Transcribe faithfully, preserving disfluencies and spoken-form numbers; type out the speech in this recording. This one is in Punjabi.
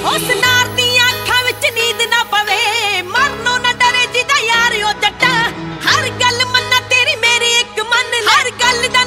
ਉਸ ਨਾਰ ਦੀਆਂ ਅੱਖਾਂ ਵਿੱਚ ਨੀਂਦ ਨਾ ਪਵੇ, ਮਰਨੋਂ ਨਾ ਡਰੇ ਜਿਹਦਾ ਯਾਰ ਉਹ ਜੱਟਾ। ਹਰ ਗੱਲ ਮੰਨਾ ਤੇਰੀ ਮੇਰੀ ਇੱਕ ਮੰਨ ਲੈ, ਹਰ ਗੱਲ ਦਾ